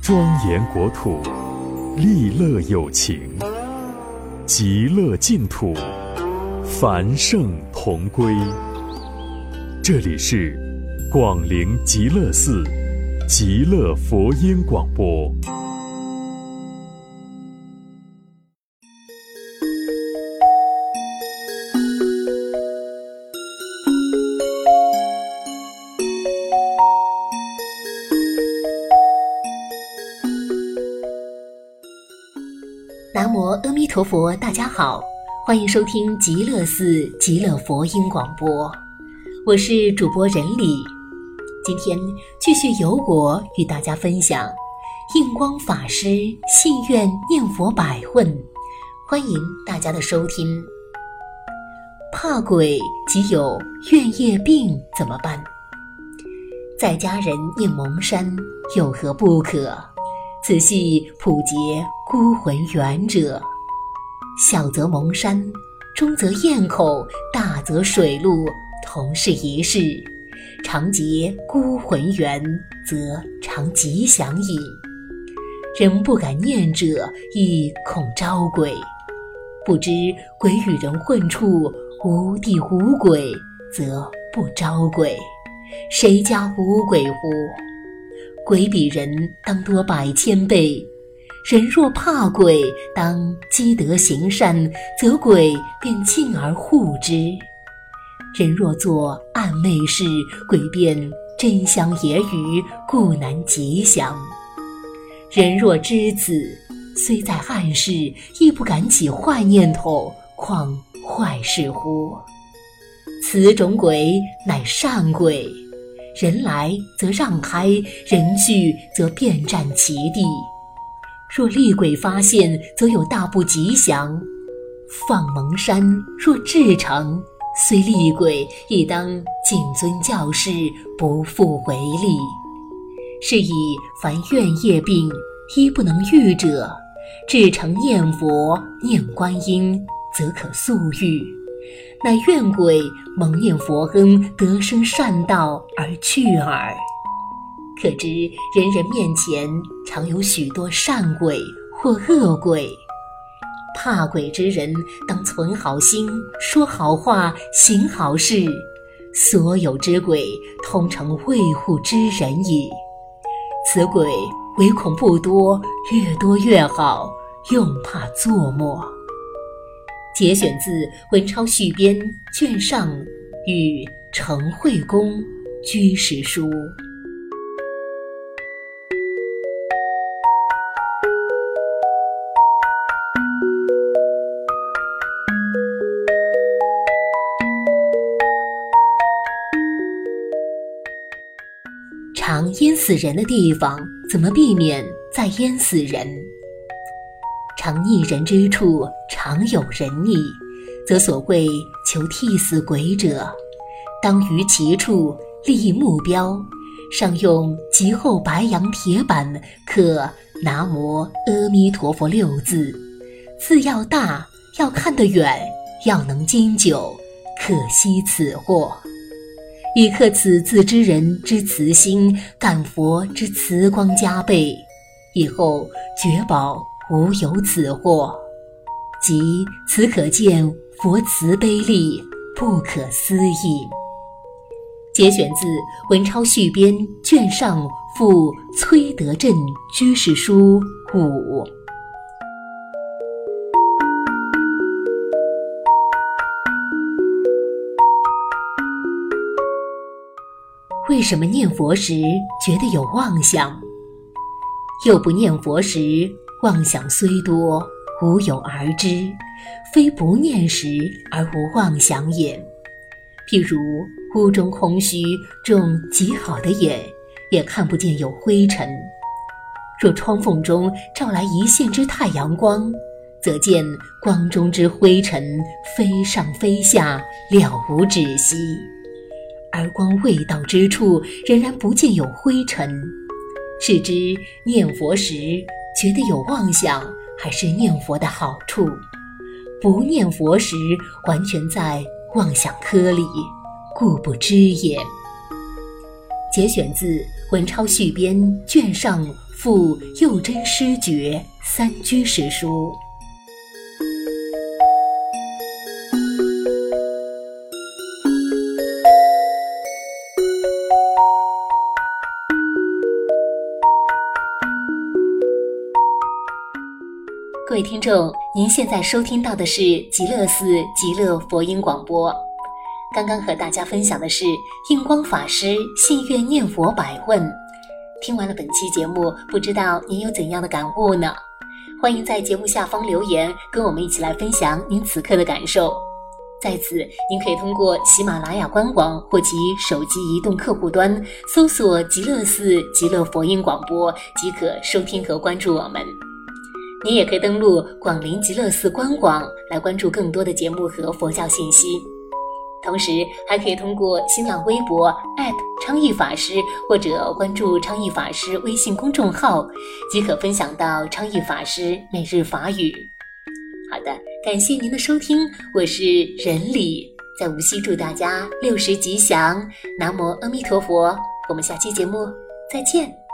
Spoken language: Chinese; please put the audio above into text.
庄严国土，利乐有情，极乐净土，繁盛同归。这里是广陵极乐寺极乐佛音广播。 南无阿弥陀佛，大家好，欢迎收听极乐寺极乐佛音广播，我是主播任理。今天继续由我与大家分享印光法师信愿念佛百问，欢迎大家的收听。怕鬼即有怨业病怎么办？在家人念蒙山有何不可？此系普结孤魂缘者，小则蒙山，中则堰口，大则水路，同是一事。常结孤魂缘，则常吉祥矣。人不敢念者，亦恐招鬼。不知鬼与人混处，无地无鬼，则不招鬼。谁家无鬼乎？鬼比人当多百千倍，人若怕鬼，当积德行善，则鬼便敬而护之。人若做暗昧事，鬼便真相言语，故难吉祥。人若知此，虽在暗事，亦不敢起坏念头，况坏事乎？此种鬼乃善鬼，人来则让开，人去则便占其地。若厉鬼发现，则有大不吉祥。放蒙山若至诚，虽厉鬼，亦当谨遵教示，不复为例。是以凡怨业病，一不能愈者，至诚念佛念观音，则可速愈。乃怨鬼蒙念佛恩，得生善道而去耳。可知人人面前常有许多善鬼或恶鬼，怕鬼之人当存好心，说好话，行好事，所有之鬼通成卫护之人矣。此鬼唯恐不多，越多越好，用怕作末。节选自文钞续编卷上与成慧公居士书。常淹死人的地方，怎么避免再淹死人？常溺人之处，常有人溺，则所谓求替死鬼者，当于其处立目标，上用极厚白杨铁板，刻南无阿弥陀佛6字，字要大，要看得远，要能经久，可惜此祸。以刻此字之人之慈心，感佛之慈光加倍，以后绝保无有此祸。即此可见佛慈悲力，不可思议。节选自文钞续编卷上附崔德镇居士书5。为什么念佛时觉得有妄想？又不念佛时，妄想虽多，无有而知，非不念时而无妄想也。譬如屋中空虚，种极好的眼，也看不见有灰尘。若窗缝中照来一线之太阳光，则见光中之灰尘飞上飞下，了无止息。而光未到之处，仍然不见有灰尘，是知念佛时觉得有妄想，还是念佛的好处。不念佛时完全在妄想颗里，故不知也。节选自文钞续编卷上赴幼真师诀三居士书。各位听众，您现在收听到的是极乐寺极乐佛音广播。刚刚和大家分享的是印光法师信愿念佛百问。听完了本期节目，不知道您有怎样的感悟呢？欢迎在节目下方留言，跟我们一起来分享您此刻的感受。在此，您可以通过喜马拉雅官网或其手机移动客户端搜索极乐寺极乐佛音广播，即可收听和关注我们。您也可以登录广陵极乐寺官网来关注更多的节目和佛教信息，同时还可以通过新浪微博昌义法师或者关注昌义法师微信公众号，即可分享到昌义法师每日法语。好的，感谢您的收听，我是仁理，在无锡祝大家60吉祥，南无阿弥陀佛，我们下期节目再见。